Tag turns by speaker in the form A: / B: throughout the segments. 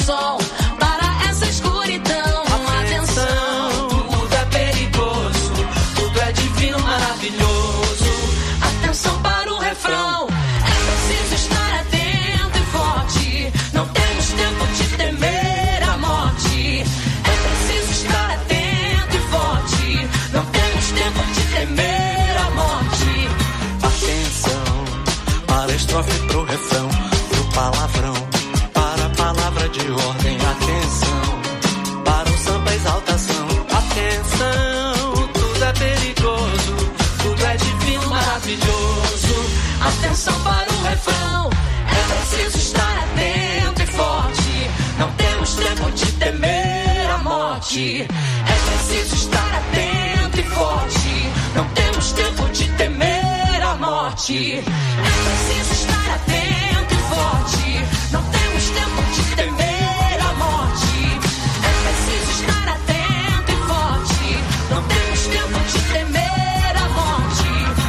A: sol para essa escuridão. Atenção, tudo é perigoso, tudo é divino, maravilhoso. Atenção para o refrão. É preciso estar atento e forte. Não temos tempo de temer a morte. É preciso estar atento e forte. Não temos tempo de temer a morte.
B: Atenção para a estrofe, pro refrão, pro palavrão, para a palavra de ordem. Atenção para o samba, exaltação. Atenção, tudo é perigoso, tudo é divino, maravilhoso.
A: Atenção para o refrão. É preciso estar atento e forte. Não temos tempo de temer a morte. É preciso estar atento e forte. Não temos tempo de temer a morte. É preciso estar atento e forte. Não temos tempo de temer a morte. É preciso estar atento e forte. Não temos tempo de temer a morte.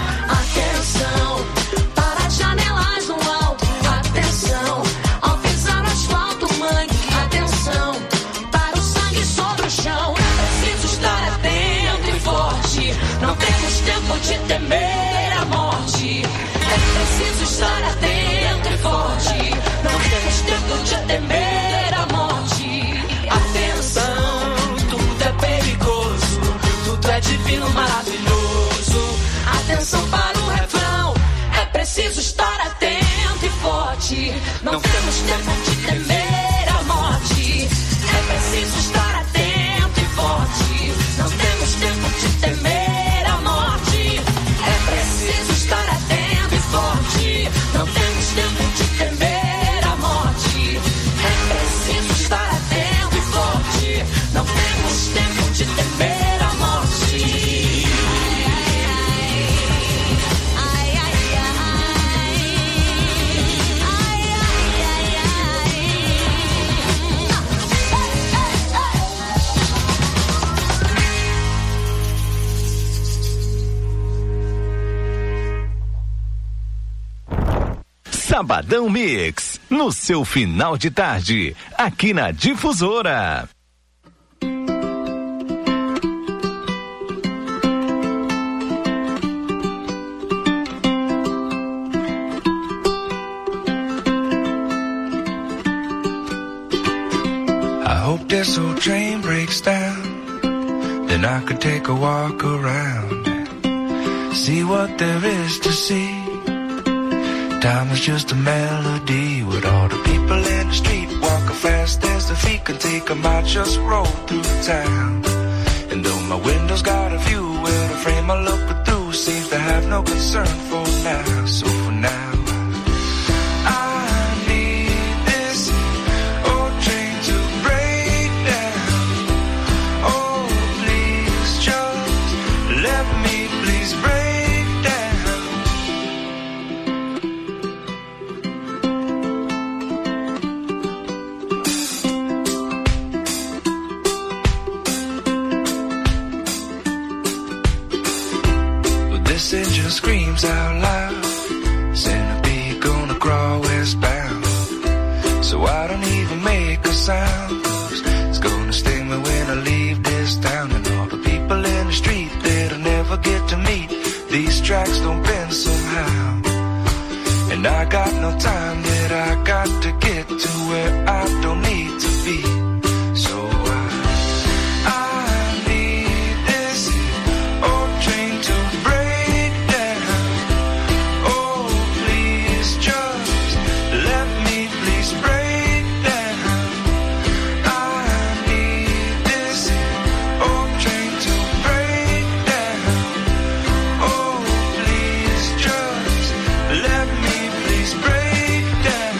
A: Atenção para as janelas no alto. Atenção ao pisar no asfalto, mãe. Atenção para o sangue sobre o chão. É preciso estar atento e forte. Não temos tempo de temer a morte. É preciso estar atento e forte. Não temos tempo de temer a morte. Atenção, tudo é perigoso, tudo é divino, maravilhoso. Atenção para o refrão. É preciso estar atento e forte. Não temos tempo de temer a morte. É preciso estar atento e forte. Não temos tempo de temer a morte. É preciso estar atento e forte. Não temos tempo de temer a morte. É preciso estar atento e forte. Não temos tempo de temer a morte. Ai, ai, ai. Ai, ai,
C: Sabadão Mix, no seu final de tarde, aqui na Difusora.
D: I hope this old train breaks down, then I could take a walk around, see what there is to see. Time is just a melody with all the people in the street walking fast as their feet can take them. I just roll through town, and though my window's got a view where the frame I look through seems to have no concern for now. So for now, I need this old train to break down. Oh, please just let me please break. This engine screams out loud, centipede gonna crawl westbound. So I don't even make a sound, 'cause it's gonna sting me when I leave this town. And all the people in the street that I never get to meet, these tracks don't bend somehow. And I got no time that I got to get to where I don't need to be. So I need this old train to break down. Oh, please just let me please break down. I need this old train to break down. Oh, please just let me please break down.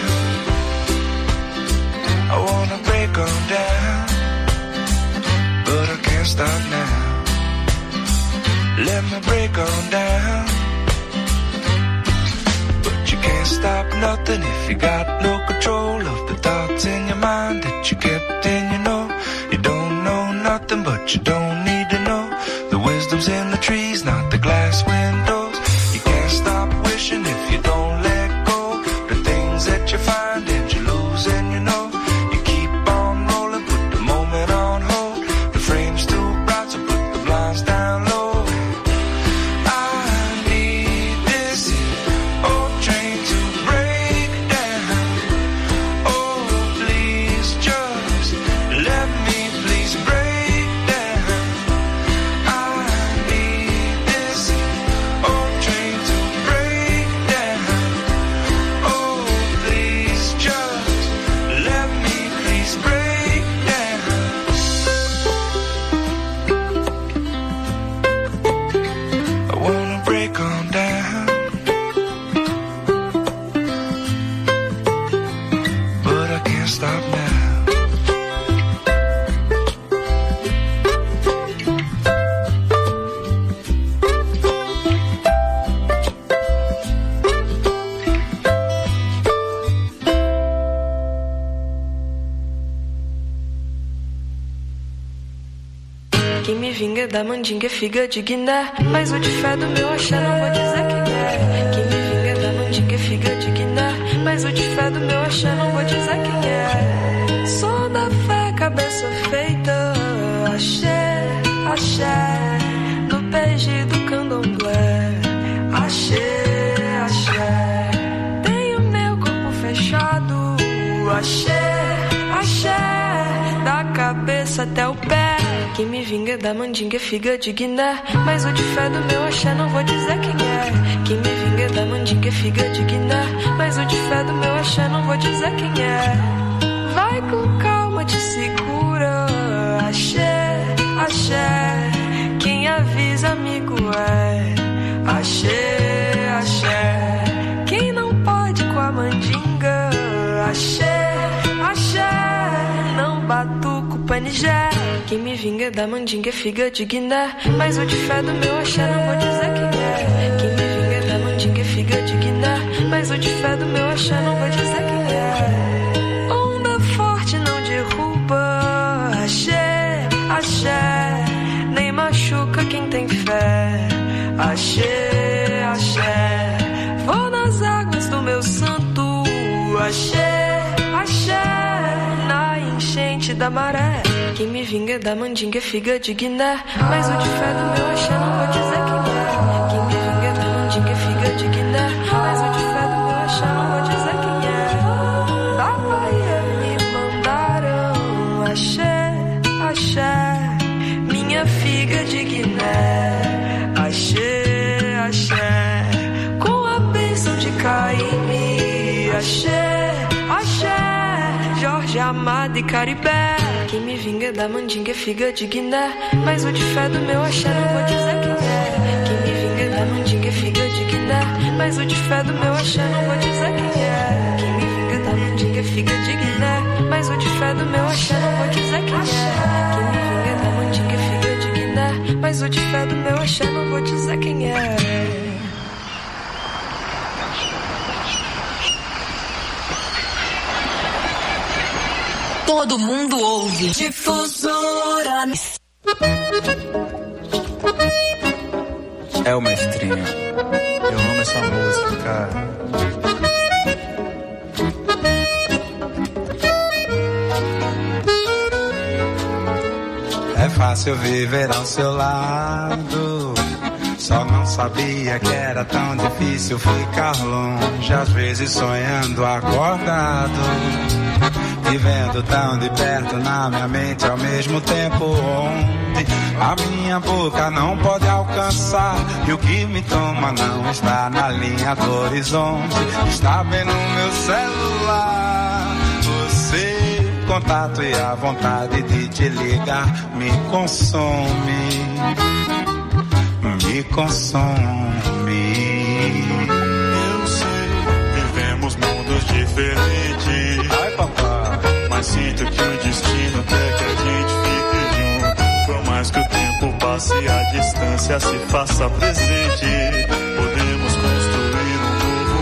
D: I wanna break on down, but I can't stop now. Let me break on down, but you can't stop nothing if you got no control of the thoughts in your mind that you kept in. You know you don't know nothing, but you don't need to know. The wisdom's in the trees, not the glass windows. You can't stop wishing if you don't let go. The things that you find and you lose, and you know you keep stop now.
E: Quem me vinga é da mandinga é figa de Guiné, mas o de fé do meu axé não vou dizer quem é. Quem me vinga é da mandinga é figa de Guiné, mas o de fé do meu axé não vou dizer quem é. Sou da fé, cabeça feita, axé, axé, no PG do candomblé, axé, axé. Tenho meu corpo fechado, axé, axé, da cabeça até o pé. Quem me vinga é da mandinga é figa de Guiné, mas o de fé do meu axé não vou dizer quem é. Quem me vinga é da mandinga é figa de Guiné, mas o de fé do meu axé não vou dizer quem é. Vai com calma, te segura, axé, axé, quem avisa amigo é, axé, axé, quem não pode com a mandinga, axé, axé, não batuca o panijé. Quem me vinga é da mandinga é figa de Guiné, mas o de fé do meu axé não vou dizer quem é. Quem me vinga é da mandinga é figa de Guiné, mas o de fé do meu axé não vou dizer quem é. Onda forte não derruba, axé, axé, nem machuca quem tem fé, axé, axé. Vou nas águas do meu santo, axé, axé, na enchente da maré. Quem me vinga é da mandinga é figa de Guiné, mas o de fé do meu axé não vou dizer quem é. Quem me vinga é da mandinga é figa de Guiné, mas o de fé do meu axé não vou dizer quem é. Da Bahia me mandaram axé, axé, minha figa de Guiné, axé, axé, com a bênção de Caíme, axé, axé, Jorge Amado e Caribé. Quem me vinga é da mandinga é figa de Guiné, mas o de fé do meu axé não vou dizer quem é. Quem me vinga é da mandinga é figa de Guiné, mas o de fé do meu axé não vou dizer quem é. Quem me vinga é da mandinga é figa de Guiné, mas o de fé do meu axé não vou dizer quem é. Quem me vinga é da mandinga é figa de Guiné, mas o de fé do meu axé não vou dizer quem é.
A: Todo mundo ouve. Difusora.
F: É o mestrinho. Eu amo essa música, cara. É fácil viver ao seu lado, só não sabia que era tão difícil ficar longe, às vezes sonhando acordado, vivendo tão de perto na minha mente ao mesmo tempo, onde a minha boca não pode alcançar e o que me toma não está na linha do horizonte. Está bem no meu celular, você, o contato e a vontade de te ligar me consome, me consome.
G: Eu sei, vivemos mundos diferentes.
F: Ai, papai.
G: Mas sinto que o destino quer que a gente fique junto. Por mais que o tempo passe e a distância se faça presente, podemos construir um novo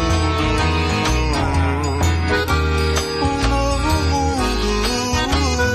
G: mundo. Um novo mundo.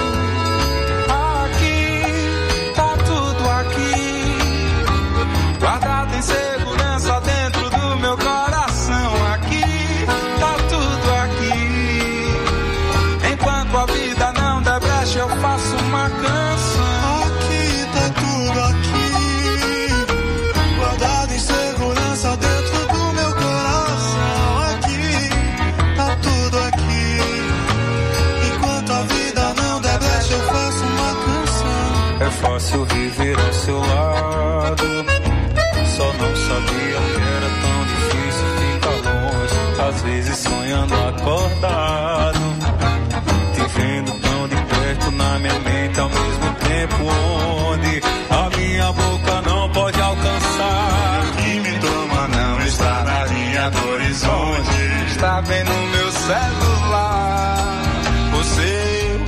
F: Aqui, tá tudo aqui, guardado em segurança dentro do meu coração. Aqui, tá tudo aqui. Enquanto a vida não der brecha, eu faço uma canção.
G: Aqui tá tudo aqui, guardado em segurança dentro do meu coração. Aqui tá tudo aqui, enquanto a vida não der brecha, eu faço uma canção.
F: É fácil viver ao seu lado, só não sabia que era tão difícil ficar longe, às vezes sonhando acordado, vivendo tão de perto na minha mente ao mesmo tempo, onde a minha boca não pode alcançar,
G: Que me toma não está na linha do horizonte.
F: está bem no meu celular.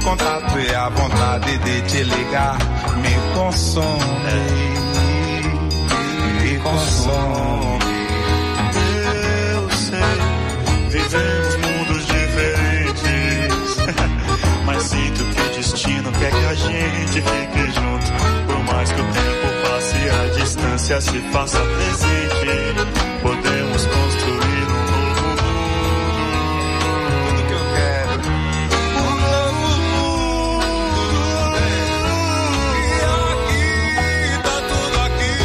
F: contato e a vontade de te ligar me consome, me consome.
G: Eu sei, vivemos mundos diferentes, mas sinto que o destino quer que a gente fique junto. Por mais que o tempo passe e a distância se faça presente, podemos construir um novo mundo.
F: Tudo que eu quero, um novo mundo. E aqui, tá tudo aqui,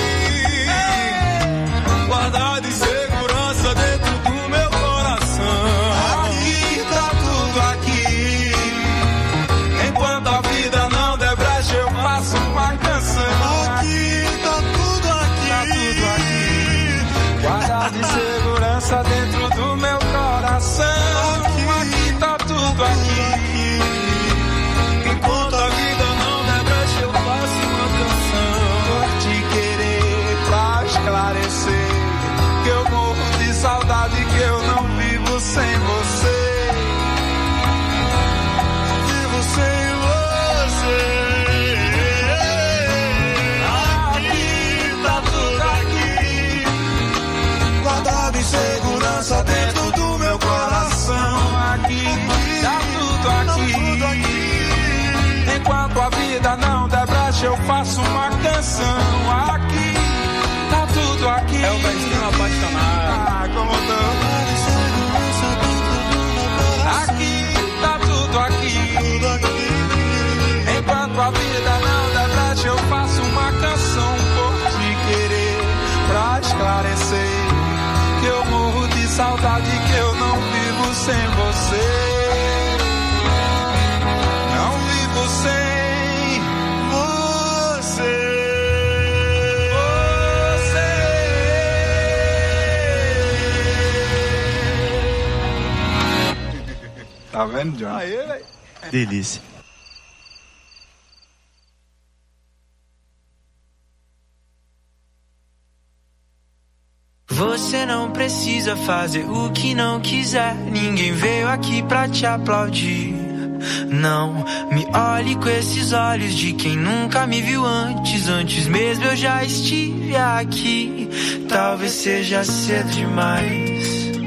F: guardado em segurança dentro do meu coração. Aqui, tá tudo aqui. Enquanto a vida não der brecha, eu faço uma canção.
G: Aqui, tá tudo aqui,
F: tá tudo aqui, guardado em segurança dentro do meu coração. Aqui, tá tudo aqui. Enquanto a vida não der brecha, eu faço uma canção. Por te querer, pra esclarecer que eu morro de saudade, que eu não vivo sem você.
G: vivo sem você.
F: Aqui, tá tudo aqui, guardado em segurança dentro do meu coração. Aqui, tá tudo aqui. Enquanto a vida não der brecha, eu faço uma canção. Aqui, tá tudo aqui. É o Betinho apaixonado. Aqui, tá tudo aqui. Enquanto a vida não der brecha, eu faço uma canção por te querer, pra esclarecer que eu morro de saudade, que eu não vivo sem você. Não vivo sem você. Tá vendo, John?
G: Delícia.
H: Você não precisa fazer o que não quiser. Ninguém veio aqui pra te aplaudir. Não me olhe com esses olhos de quem nunca me viu antes. Antes mesmo eu já estive aqui. Talvez seja cedo demais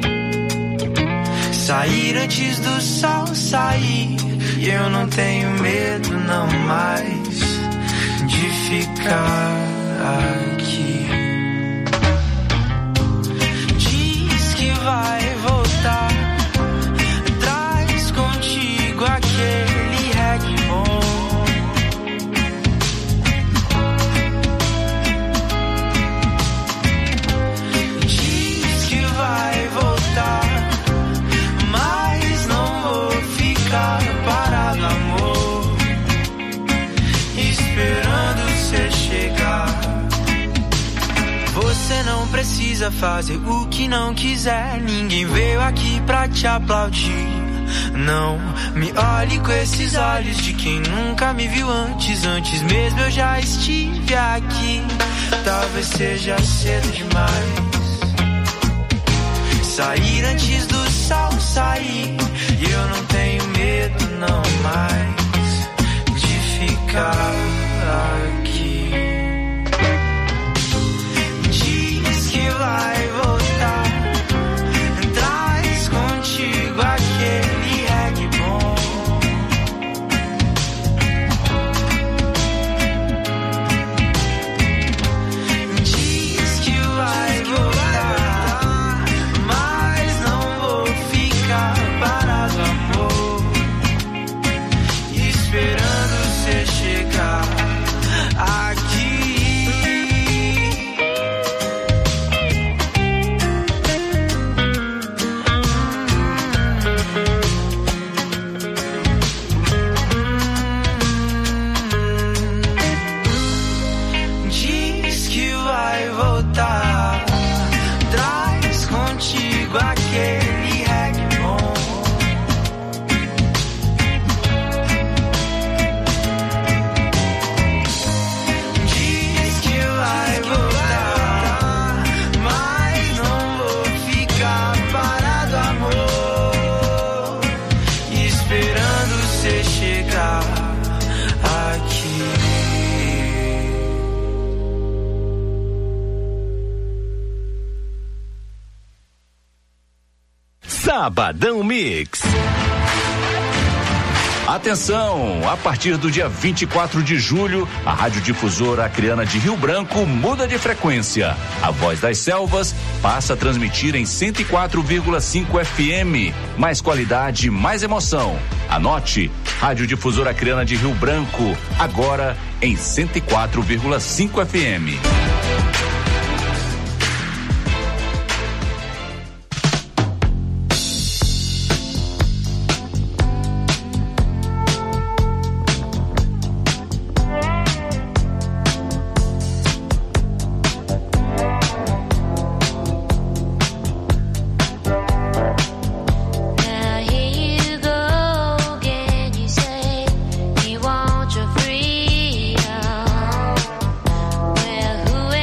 H: sair antes do sol sair. E eu não tenho medo não mais de ficar aqui. Diz que vai voltar, traz contigo aquele reggae bom. Diz que vai voltar, mas não vou ficar parado, amor, esperando você chegar. Você não precisa fazer o que não quiser. Ninguém veio aqui pra te aplaudir. Não me olhe com esses olhos de quem nunca me viu antes. Antes mesmo eu já estive aqui. Talvez seja cedo demais sair antes do sol sair. E eu não tenho medo não mais de ficar aqui. Diz que vai voltar, traz contigo aquele reggae bom. Diz que vai voltar, mas não vou ficar
C: Sabadão Mix.
I: Atenção, a partir do dia 24 de julho, a Rádio Difusora Acreana de Rio Branco muda de frequência. A Voz das Selvas passa a transmitir em 104,5 FM. Mais qualidade, mais emoção. Anote, Rádio Difusora Acreana de Rio Branco, agora em 104,5 FM.
J: Who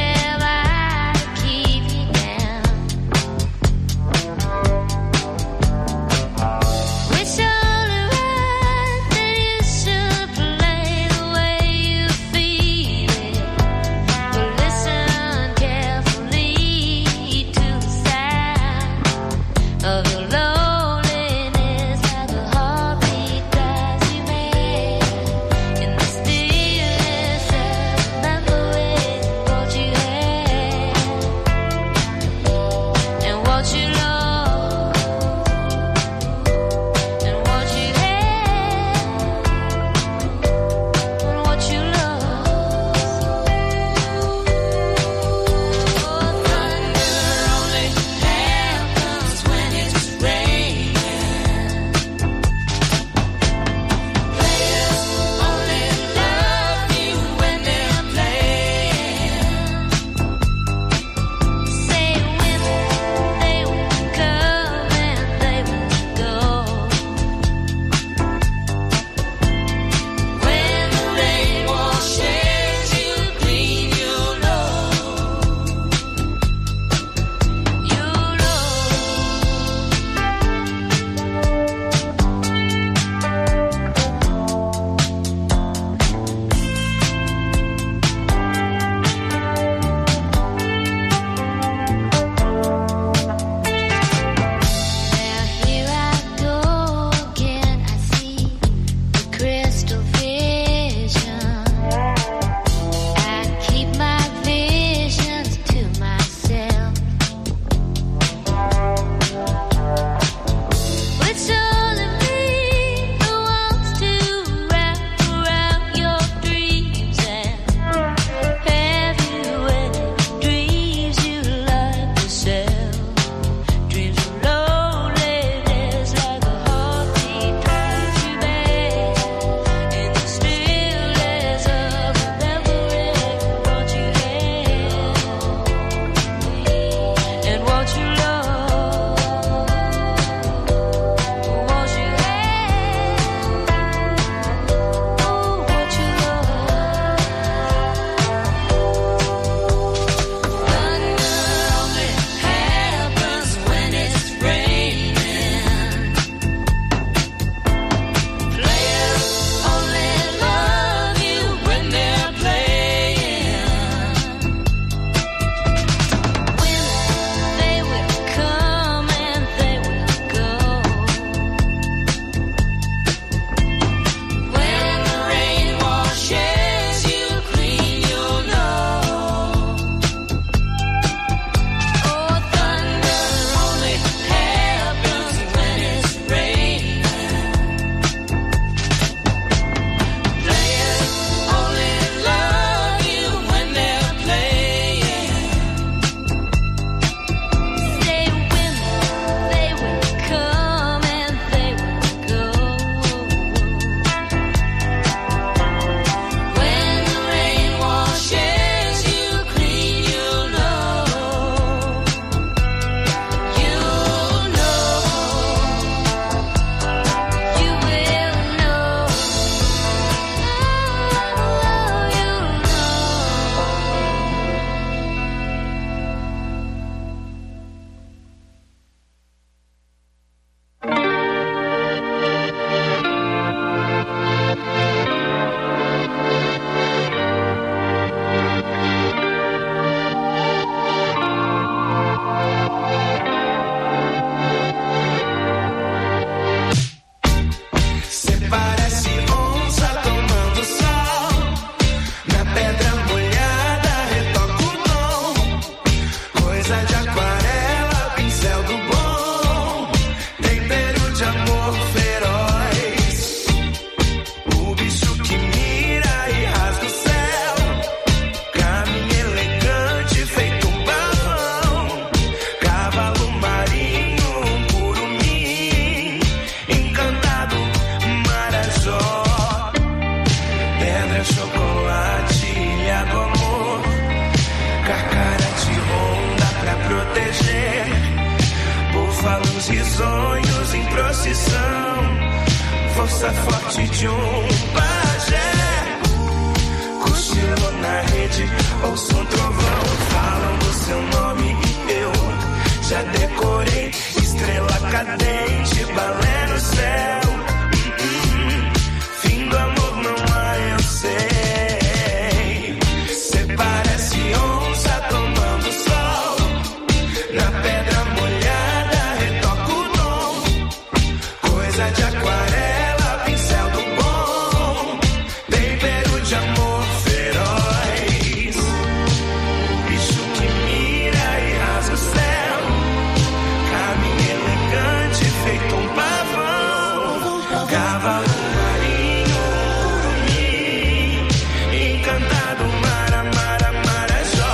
D: amor feroz, o bicho que mira e rasga o céu, caminha elegante feito um pavão, cavalo marinho, um curumim, encantado Marajó, pedra, chocolate, ilha do amor, carcara de ronda pra proteger, búfalos risonhos em procissão, força forte de um pajé, cochilou na rede, ouço um trovão, falam do seu nome e eu já decorei, estrela cadente, balé no céu, fim do amor não há, eu sei, cê parece onça tomando sol, na pedra molhada retoca o dom, coisa de aquarela, pincel do bom, tempero de amor feroz, bicho que mira e rasga o céu, caminho elegante feito um pavão, cavalo marinho, curumim, encantado Mara, Mara, Marajó.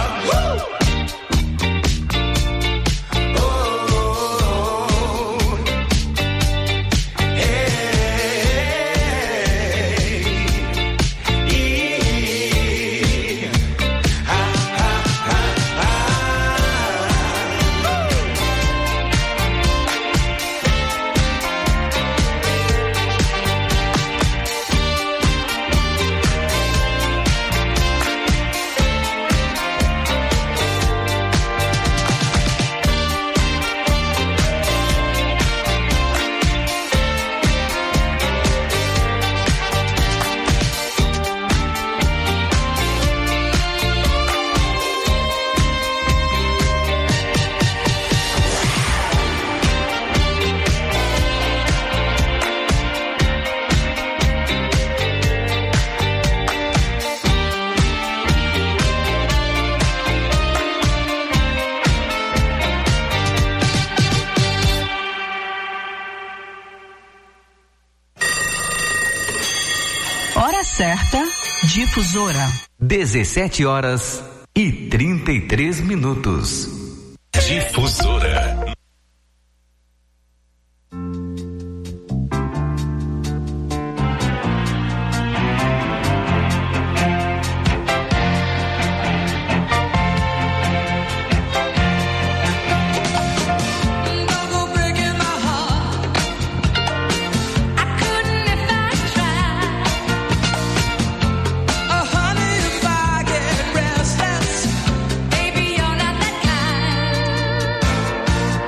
D: Oh, oh, oh. Hey, ah, ah, ah, ah.
J: Hora certa, Difusora.
C: 17h33. Difusora.
A: Baby, you're not that kind.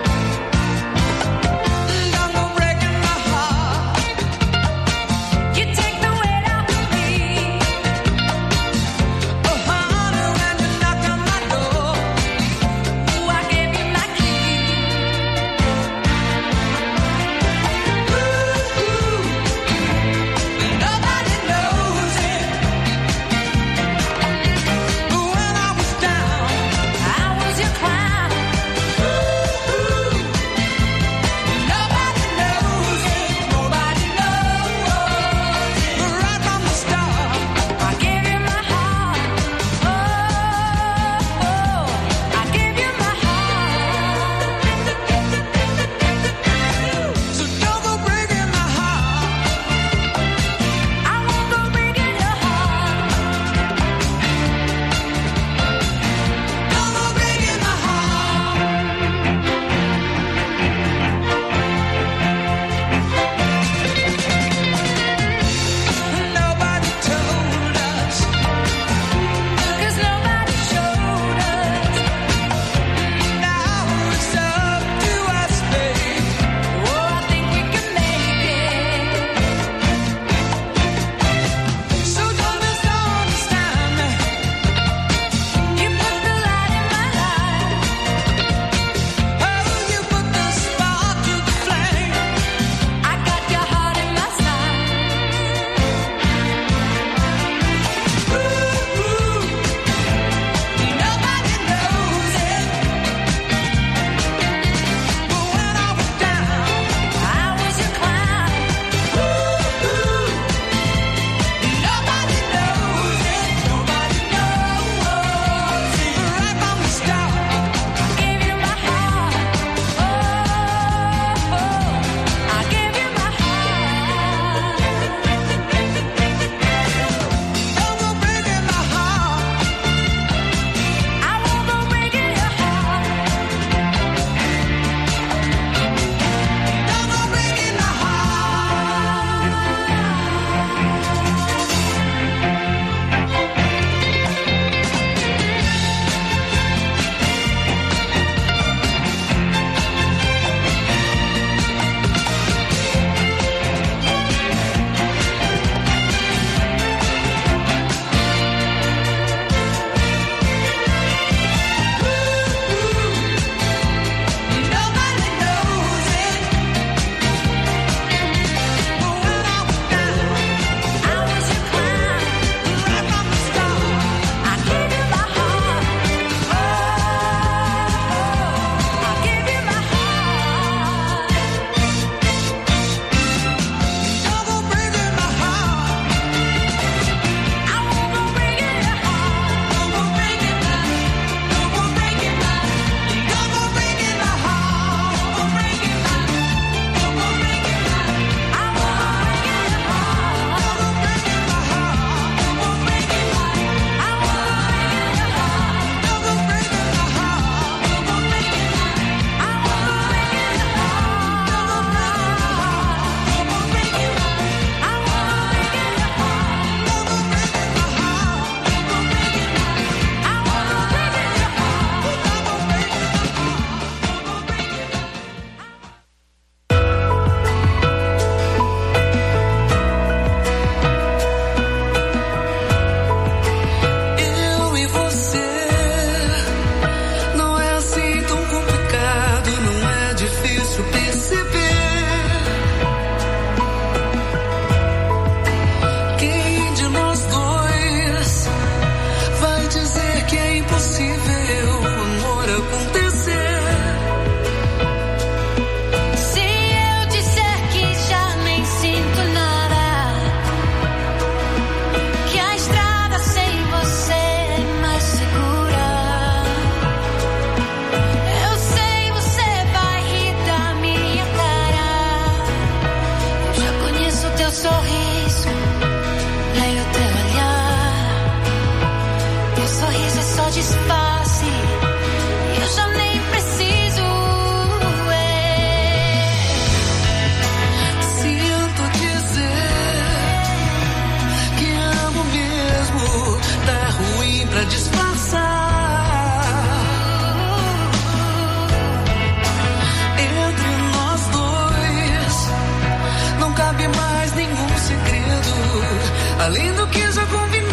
A: além do que já combinamos.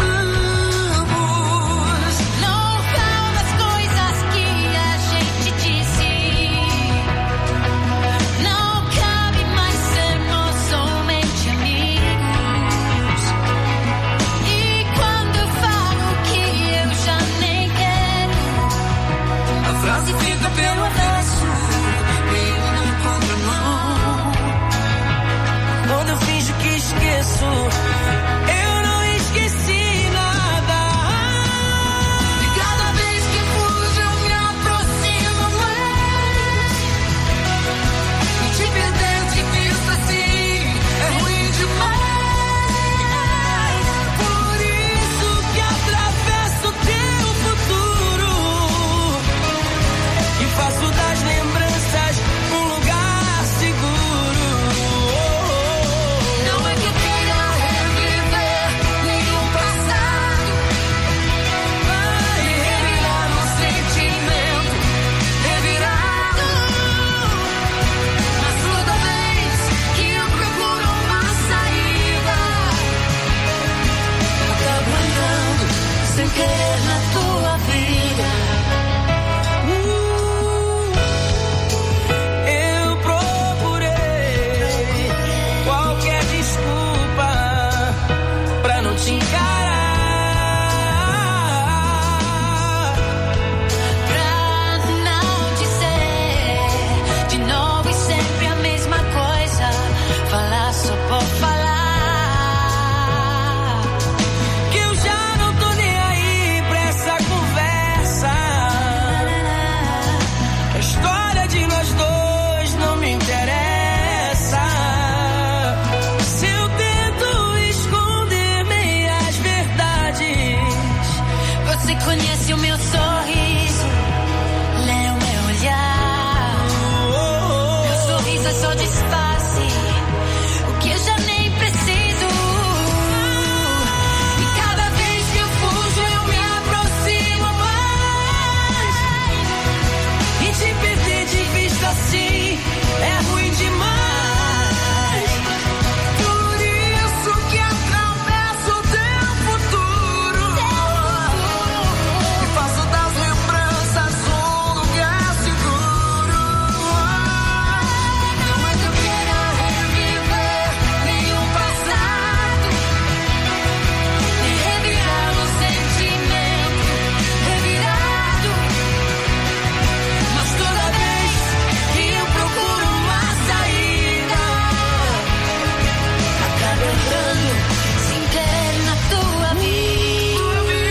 K: Não fala as coisas que a gente disse. Não cabe mais sermos somente amigos. E quando eu falo que eu já nem quero,
A: a frase fica pelo avesso, meio na contramão.
K: quando eu finjo que esqueço, eu não esqueci nada.
A: E cada vez que fujo eu me aproximo mais. E te perder difícil assim é ruim demais.
K: Por isso que atravesso o teu futuro e faço das lembranças um lugar seguro.
A: Não é que eu queira reviver nenhum passado, vai revirar um sentimento revirado. Mas toda vez que eu procuro uma saída, acabo entrando sem querer na tua vida.
K: Eu procurei qualquer desculpa pra não te encarar, pra não dizer de novo e sempre a mesma coisa, falar só por falar, que eu já não tô nem aí pra essa conversa. A história de nós dois não me interessa. Se eu tento esconder meias verdades, você conhece o meu sorriso, lê o meu olhar. Meu sorriso é só disfarce, o que eu já nem preciso. E cada vez que eu fujo eu me aproximo mais. E te perder de vista assim é ruim demais.
A: Por isso que atravesso o teu futuro e faço das lembranças um lugar seguro. Não é que eu queira reviver nenhum passado, nem revirar um sentimento revirado. Mas toda vez que eu procuro uma saída, acabo entrando sem querer na tua vida.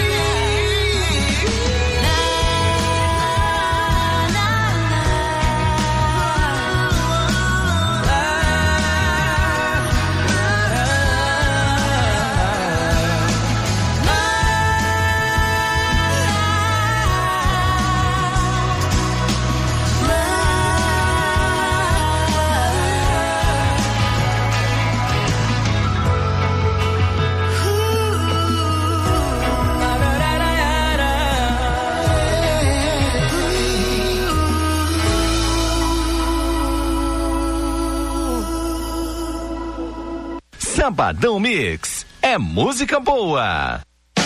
C: Sabadão Mix é música boa.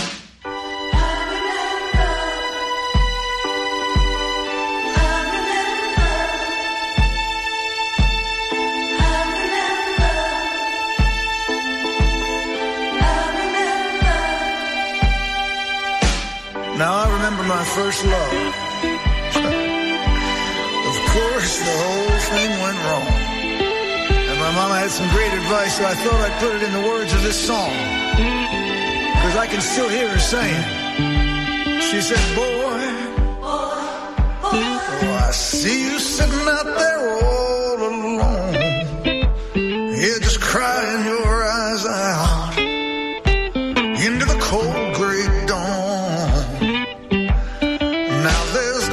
L: Now I remember my first love. Of course, the whole thing went wrong. And my mama had some great advice, so I thought I'd put it in the words of this song. Because I can still hear her saying. She said, boy, oh, I see you sitting out there all alone. Yeah, just crying your eyes out into the cold gray dawn. Now there's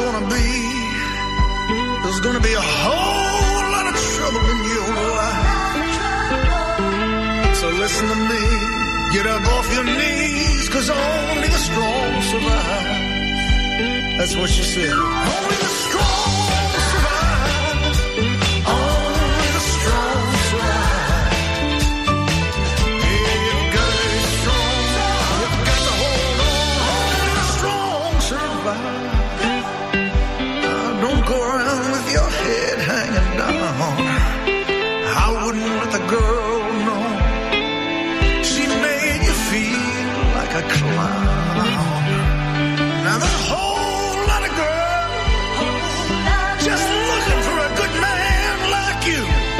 L: gonna be a whole lot of trouble in your life. So listen to me, get up off your knees, 'cause only the strong survive. That's what she said. Only the strong survive. Only the strong survive. Yeah. the girl know. She made you feel like a clown. Now there's a whole lot of girls just looking for a good man like you.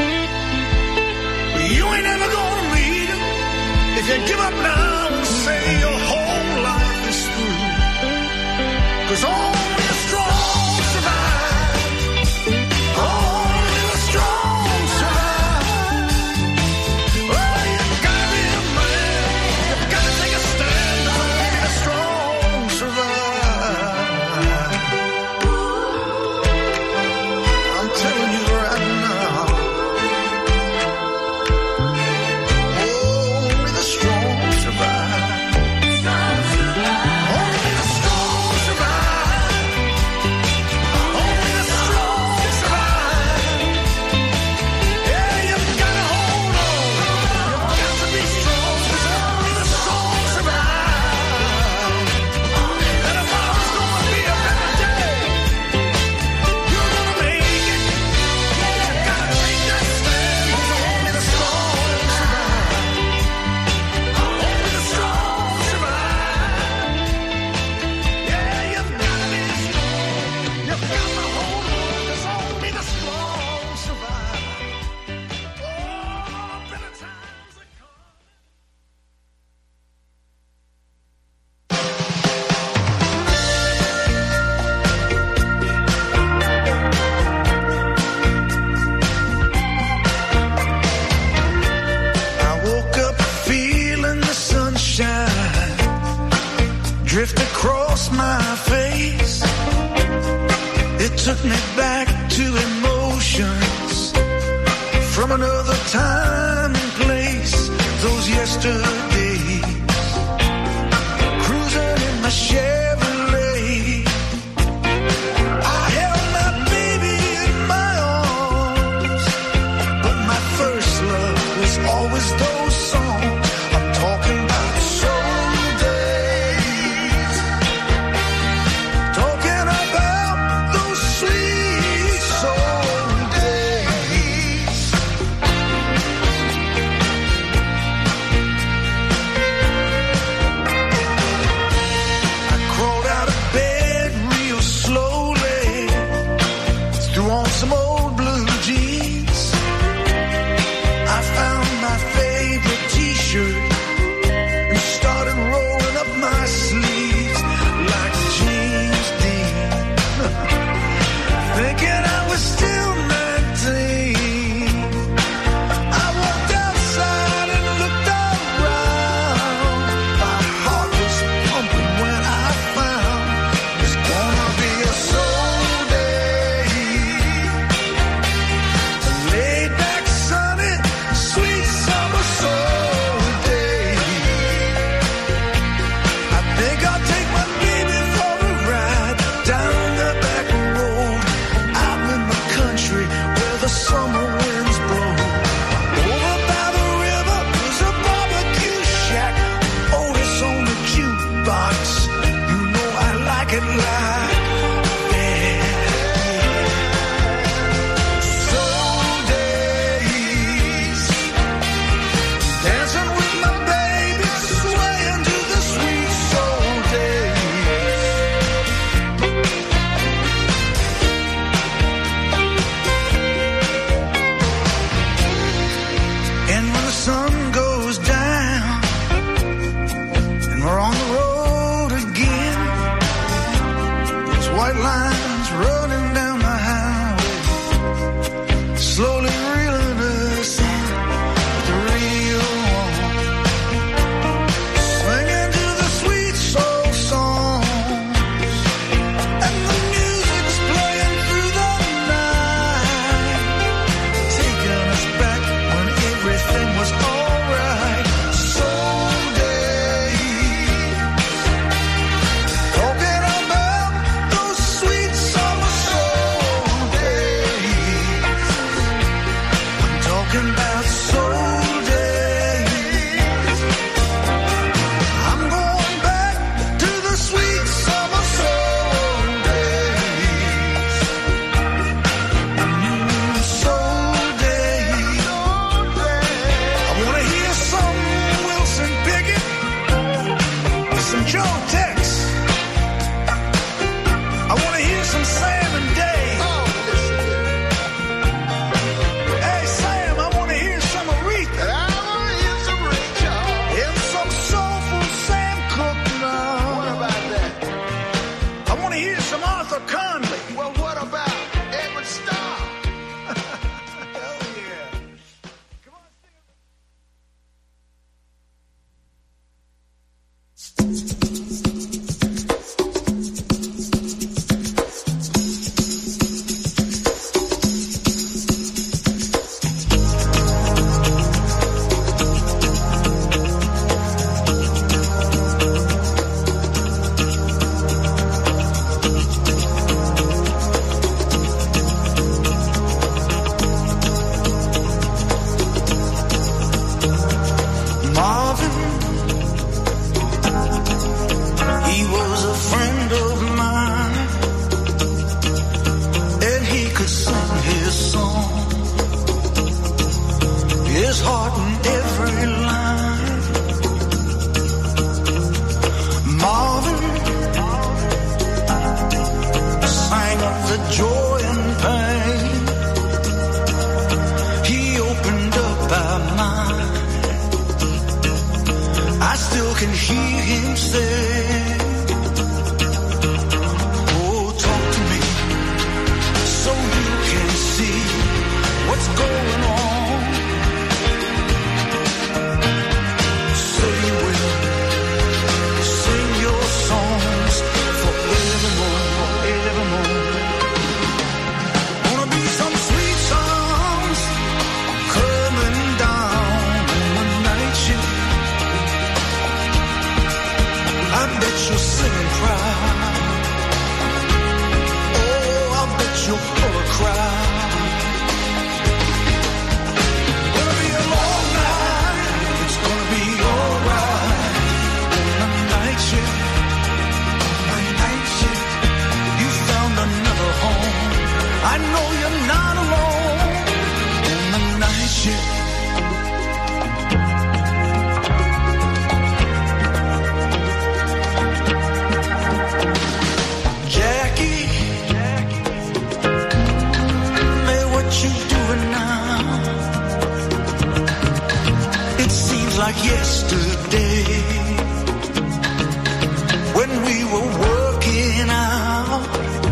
L: You ain't ever gonna meet him if you give up now and say your whole life is through. 'Cause only the strong survive. Only the strong survive. Oh, you gotta be a man. You gotta take a stand. Only the strong survive. I'm telling you right now. Only the strong survive. Only the strong survive. Only the strong survive. Yeah, you've gotta hold on. You've got to be strong, 'cause only the strong survive. And tomorrow's gonna be a better day. You're gonna make it. You gotta take that stand, 'cause only the strong survive. Only the strong survive. Yeah, you've gotta be strong. You've got to hold on, 'cause only the strong survive. Oh, better times are coming. I woke up feeling the sunshine drift across my face. It took me back to emotions from another time and place. Those yesterdays, cruising in my Chevrolet. I held my baby in my arms, but my first love was always those songs. I'm talking about soul days. Talking about those sweet soul days. I crawled out of bed real slowly, threw on some old blue jeans. I found my favorite t-shirt and started rolling up my sleeves like James Dean. Thinking I was still 19. I walked outside and looked around. My heart was pumping when I found it's gonna be a soul day. A laid back, sunny, sweet summer soul day. I think I'll take my baby for a ride down the back road, out in the country where the summer winds blow. Over by the river is a barbecue shack. Otis on the jukebox. You know I like it like that. Soul days. Dancing with my baby, swaying to the sweet soul days. And when the sun goes down and we're on the road again, there's white lines running down the highway, slowly reeling us in with the radio on, singing to the sweet soul songs, and the music's playing through the night, taking us back when everything was alright. Soul days. Talking about those sweet summer soul days. I'm talking about soul days. I'm going back to the sweet summer soul days. Soul days. his heart in every line. Marvin sang of the joy and pain. He opened up our mind. I still can hear him say, oh, talk to me so you can see what's going on. Say you will sing your songs forevermore, forevermore. Gonna be some sweet songs coming down on the night shift. I bet you'll sing and cry. Oh, I bet you'll pull a cry. Gonna be a long night. It's gonna be alright. On the night shift, on the night shift, you found another home. I know you're not alone. On the night shift. Like yesterday when we were working out.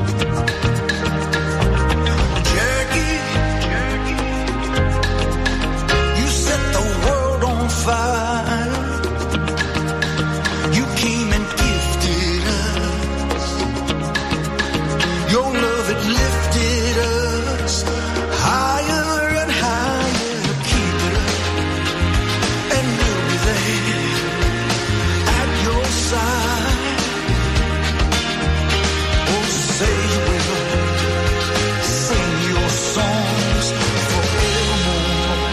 L: Jackie, you set the world on fire. You came and gifted us. Your love, it lifted us higher and higher. At your side, oh, say you will sing your songs forevermore.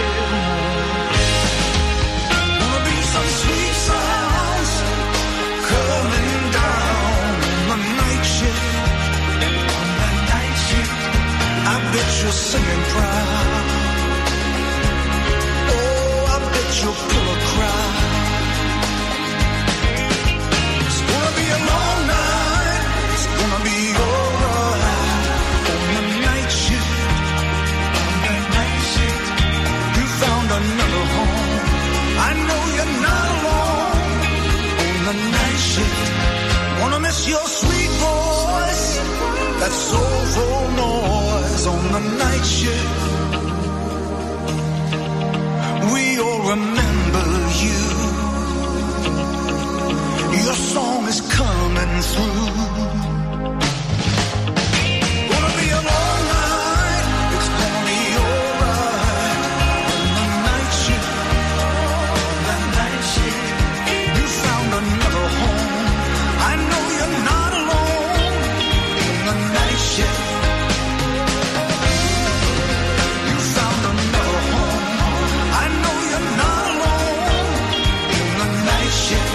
L: Gonna be some sweet sounds coming down on the night shift. On the night shift, I bet you're singing proud. Oh, I bet you'll pull a cry. A long night, it's gonna be alright. On the night shift, on the night shift, you found another home. I know you're not alone. On the night shift, wanna miss your sweet voice, that soulful noise. On the night shift, we all remember you. Your song is coming through. Gonna be a long night. It's gonna be alright. On the night shift, the night shift, you found another home. I know you're not alone. On the night shift, you found another home. I know you're not alone. On the night shift.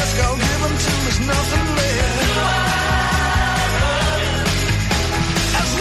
L: As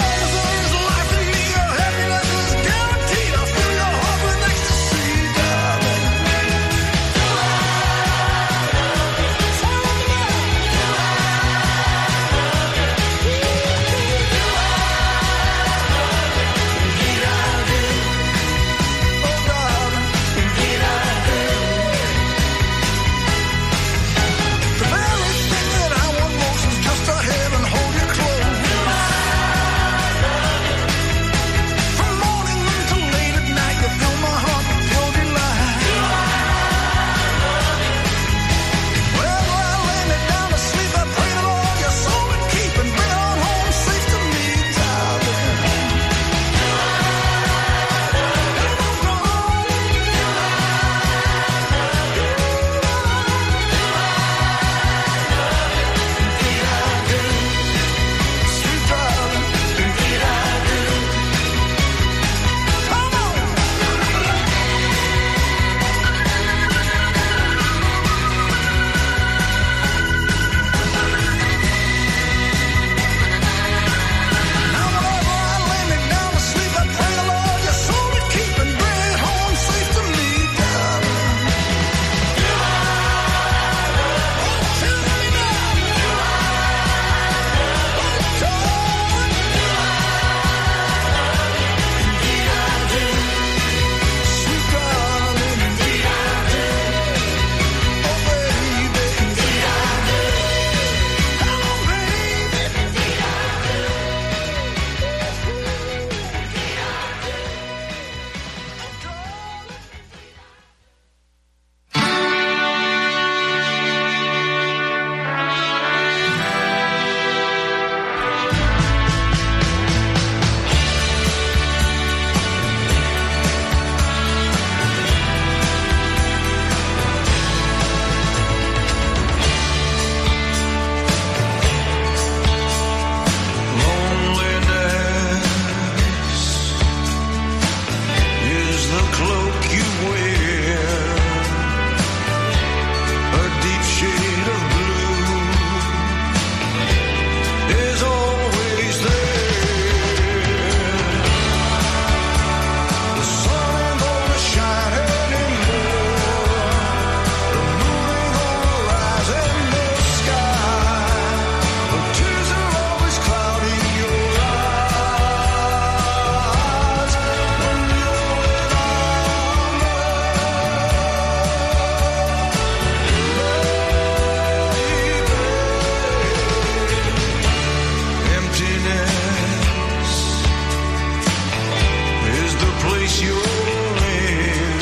L: you're in.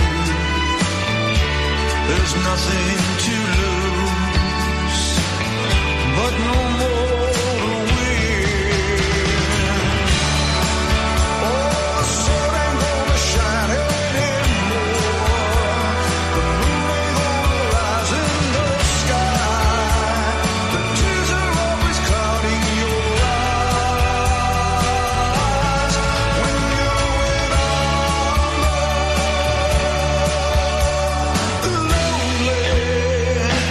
L: There's nothing to lose, but no more to win. Oh, the sun ain't gonna shine anymore. The moon ain't gonna rise in the sky. The tears are always clouding your eyes when you're without love. Lonely.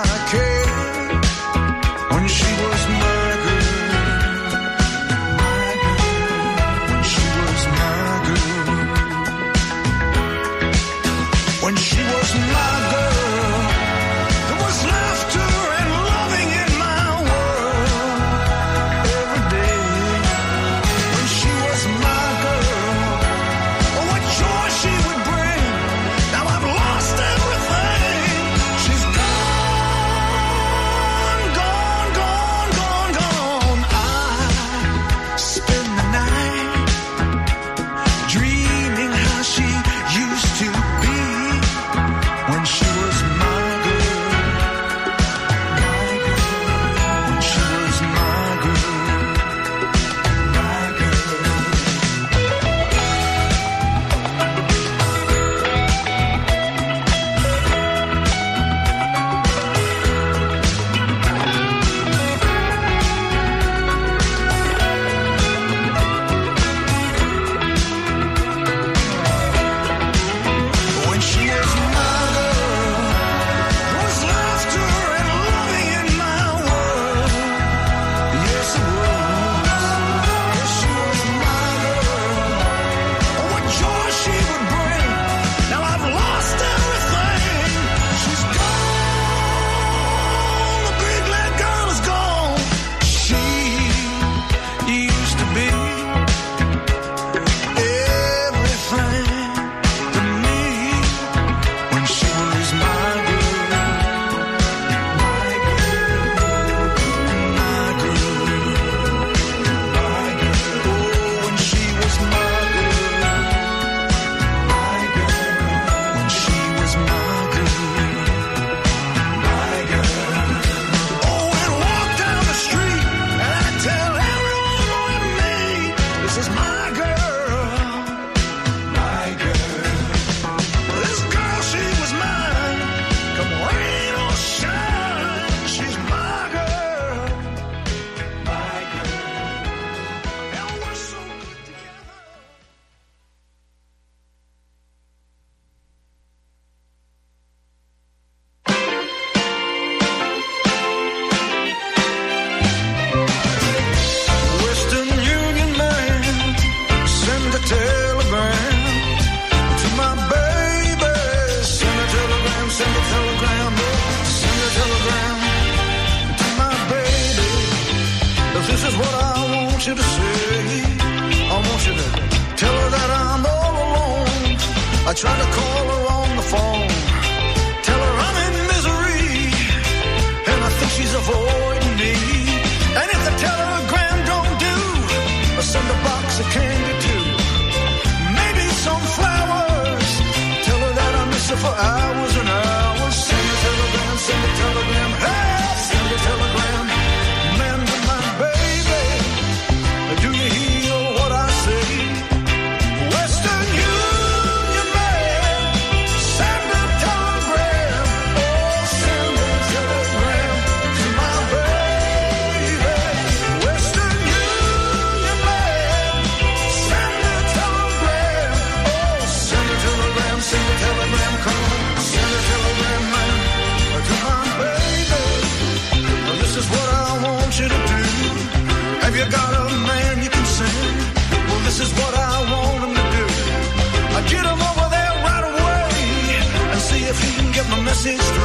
L: cared when she was my girl. My girl, when she was my girl. When she was my girl, there was laughter and loving in my world every day. When she was my girl, oh, what joy she would bring. Now I've lost everything. She's gone, gone, gone, gone, gone. I spend the night dreaming how she used to be when she was my girl. My girl, when she was my girl. My girl. When she was my girl, there was laughter and loving in my world. Yes, it was. Yes, she was my girl. Oh, what joy she would bring. Now I've lost everything. She's gone. The big leg girl is gone. She used to be everything to me when she was my girl. My girl, my girl, my girl. Oh, when she was my girl. My girl, when she was my girl. My girl. Oh, we'd walk down the street and I'd tell everyone with me, this is my girl. My girl. This girl, she was mine. Come rain or shine, she's my girl. My girl. And we're so good together. Western Union man, send a telegram to my baby. Send a telegram, send a telegram, send a telegram to my baby. This is what I want you to say. I want you to tell her that I'm all alone. I tried to call her on the phone, tell her I'm in misery, and I think she's avoiding me. And if the telegram don't do, I'll send a box of candy too. Maybe some flowers. Tell her that I miss her for hours and hours. Send a telegram, send a telegram. Hey, send a telegram. Man to my baby. Do you hear what I say? Western Union man, send a telegram. Oh, send a telegram to my baby. Western Union man, send a telegram. Oh, send a telegram, send a telegram. Come on, send a telegram, man, to my baby. Well, this is what I want you to do. Have you got a man you can send? Well, this is what I want him to do. I get him over there right away and see if he can get my message